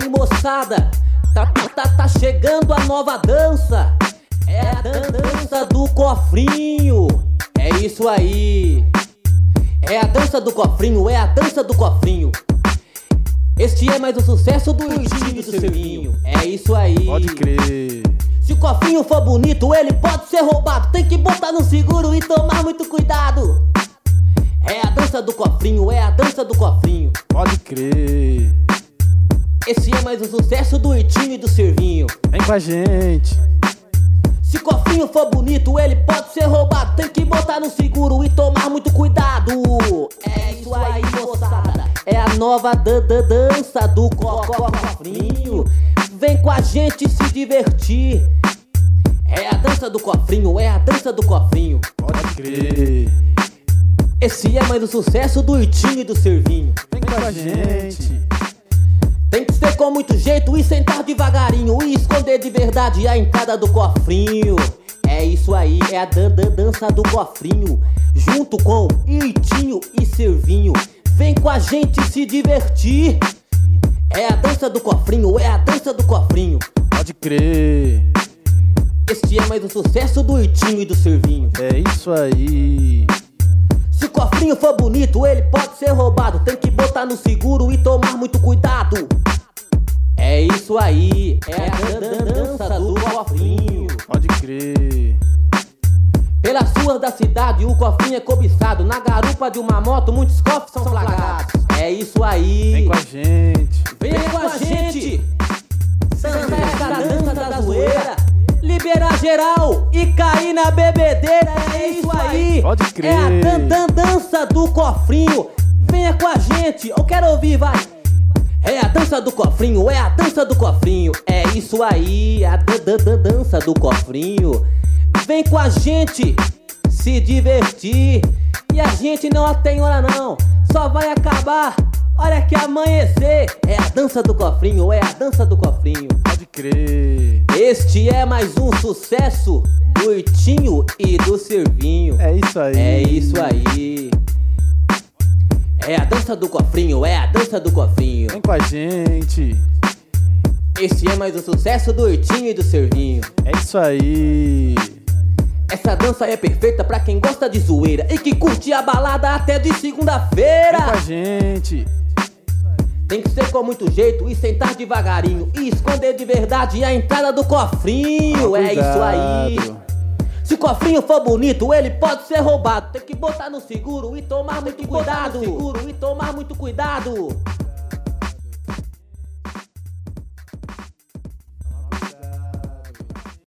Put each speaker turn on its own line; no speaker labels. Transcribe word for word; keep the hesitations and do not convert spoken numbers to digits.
aí, moçada, tá, tá, tá chegando a nova dança. É a dança do cofrinho. É isso aí. É a dança do cofrinho, é a dança do cofrinho. Este é mais um sucesso do Itinho e do Servinho. É isso aí.
Pode crer.
Se o cofrinho for bonito, ele pode ser roubado. Tem que botar no seguro e tomar muito cuidado. É a dança do cofrinho, é a dança do cofrinho.
Pode crer.
Esse é mais um sucesso do Itinho e do Servinho.
Vem com a gente.
Se o cofrinho for bonito, ele pode ser roubado. Tem que botar no seguro e tomar muito cuidado. É isso aí, moçada. É a nova dan dan dança do co co cofrinho. Vem com a gente se divertir. É a dança do cofrinho, é a dança do cofrinho.
Pode crer.
Esse é mais um sucesso do Itinho e do Servinho.
Vem com a gente.
Tem que ser com muito jeito e sentar devagarinho e esconder de verdade a entrada do cofrinho. É isso aí, é a dan dan dança do cofrinho, junto com Itinho e Servinho. Vem com a gente se divertir. É a dança do cofrinho, é a dança do cofrinho.
Pode crer.
Este é mais um sucesso do Itinho e do Servinho.
É isso aí.
Se o cofrinho for bonito, ele pode ser roubado. Tem que botar no seguro e tomar muito cuidado. É isso aí, é a dan dan dança do cofrinho.
Pode crer.
Pelas ruas da cidade o cofrinho é cobiçado. Na garupa de uma moto muitos cofres são flagrados. É isso aí.
Vem com a gente.
Vem com a gente. Dança essa dança da zoeira. Liberar geral e cair na bebedeira. É isso aí.
Pode crer.
É a dan dan dança do cofrinho. Venha com a gente, eu quero ouvir, vai. É a dança do cofrinho, é a dança do cofrinho. É isso aí, a dan dan dan dança do cofrinho. Vem com a gente se divertir. E a gente não tem hora não, só vai acabar hora que amanhecer. É a dança do cofrinho, é a dança do cofrinho.
Pode crer.
Este é mais um sucesso do Itinho e do Servinho.
É isso aí.
É isso aí. É a dança do cofrinho, é a dança do cofrinho.
Vem com a gente.
Este é mais um sucesso do Itinho e do Servinho.
É isso aí.
Essa dança é perfeita pra quem gosta de zoeira e que curte a balada até de segunda-feira.
Vem com a gente.
Tem que ser com muito jeito e sentar devagarinho e esconder de verdade a entrada do cofrinho. É isso aí. Se o cofrinho for bonito, ele pode ser roubado. Tem que botar no seguro e tomar muito cuidado. Seguro e tomar muito cuidado.